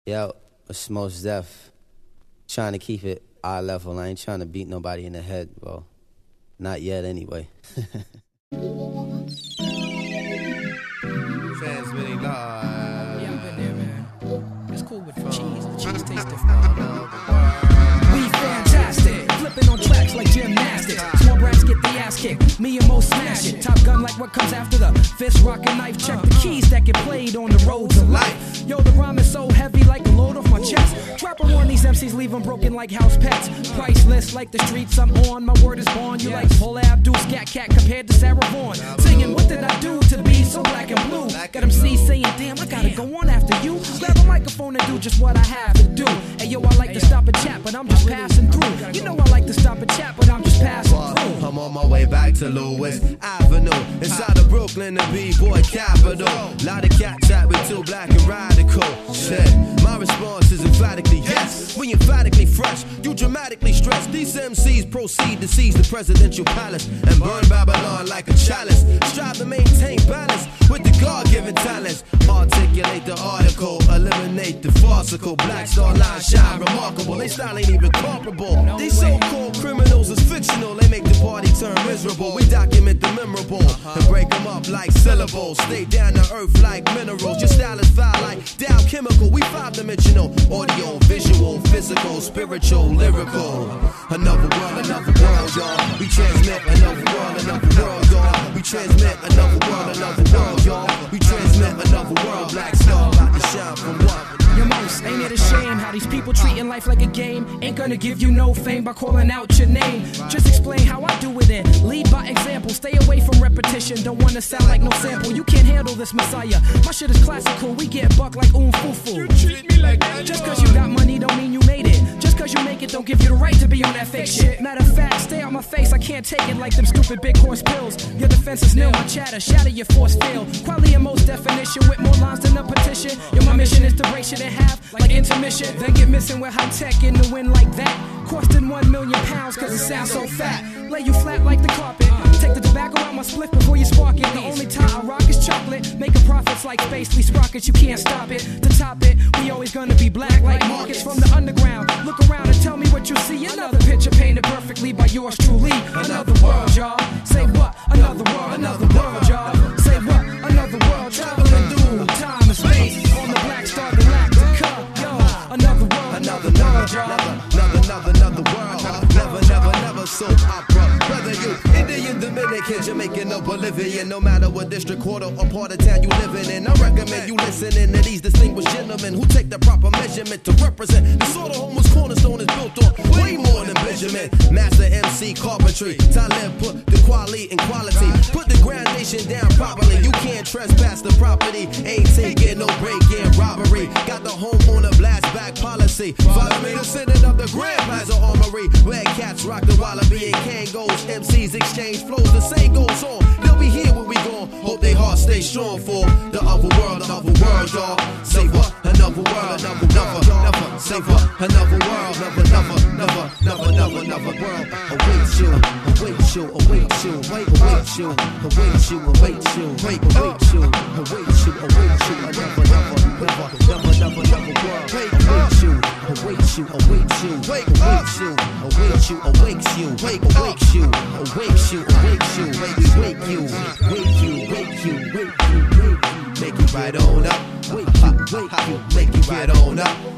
Yo, it's Mos Def. Trying to keep it eye level. I ain't trying to beat nobody in the head, bro. Not yet, anyway. Transmitting live. Yeah, I've been there, man. It's cool with the cheese. The cheese tastes different. We fantastic. Flipping on tracks like gymnastics. Small brats get the ass kicked. Me and Mo smash it. Top Gun like what comes after the fist, rock, and knife. Check the keys that get played on the roads of life. Yo, the rhyme is so heavy like a load off my chest. Trapper on these MCs, leave them broken like house pets. Priceless like the streets I'm on. My word is born. You like Paula Abdul, Scat Cat compared to Sarah Vaughan. Singing, what did I do to be so black and blue? Got MCs saying, damn, I gotta go on after you. Grab a microphone and do just what I have to do. Hey, yo, I like to stop and chat, but I'm just passing through. You know I like to stop and chat, but I'm just passing through. I'm on my way back to Lewis Avenue, inside of Brooklyn, the B-boy capital. Lot of cat chat with too black and radical. Shit, my response is emphatically yes. We emphatically fresh, you dramatically stress. These MCs proceed to seize the presidential palace and burn Babylon like a chalice. Strive to maintain balance with the God-given talents. Articulate the article, eliminate the farcical. Black star line shine remarkable. They style ain't even comparable. These so-called criminals is fictional. They make the party turn miserable. We document the memorable and break them up like syllables. Stay down to earth like minerals. Your style is foul like down chemical. We five-dimensional. Audio, visual, physical, spiritual, lyrical. Another world, y'all. We transmit another world, y'all. We transmit another world, y'all. We transmit another world. Black star about to shine from what? Your most, ain't it a shame how these people treating life like a game? Ain't gonna give you no fame by calling out your name. Just explain how I do it and lead by example. Stay away from repetition, don't wanna sound like no sample. You can't handle this messiah. My shit is classical, we get bucked like fufu. You treat me like that. Just cause you got money don't mean you made it. Just cause you make it don't give you the right to be on that fake shit. Matter of fact, stay out my face, I can't take it like them stupid big horse pills. Your defense is nil, my chatter, shatter your force field. Quality and most definition with more lines than a petition. Yo, my mission is to break shit in half like intermission. Then get missing with high tech in the wind like that. Costing 1 million pounds cause it sounds so fat. Lay you flat like the carpet. Take the tobacco out my split before you spark it. The only time I rock is chocolate. Making profits like Spacely Sprockets, you can't stop it. To top it, we always gonna be black like markets from the underground. Look around and tell me what you see. Another picture painted perfectly by yours truly. Another world, y'all. Say what? Another world, y'all. Say what? Another world, traveling through time and space. On the Black Star Galactica, yo. Another world, y'all. Another world. Never soap opera. Whether you Indian, Dominican, Jamaican, or Bolivian, no matter what district, quarter, or part of town you living in, I recommend you listening to these distinguished gentlemen who take the proper measurement to represent the sort of home whose cornerstone is built on way more than Benjamin. Master MC carpentry, Talib put the quality in quality. Put the groundation down properly. You can't trespass the property. Ain't taking no break-in robbery. Got the homeowner blast back policy. Follow me to sending up the Grand Plaza Armory. Red cats rock the wallaby and Kangos. MCs exchange flows. The same goes on. They'll be here when we gone. Hope they heart stay strong for the other world, y'all. Say what? Another world, never. Say what? Another world, never world. Await you. Make you right on up. Make you right on up.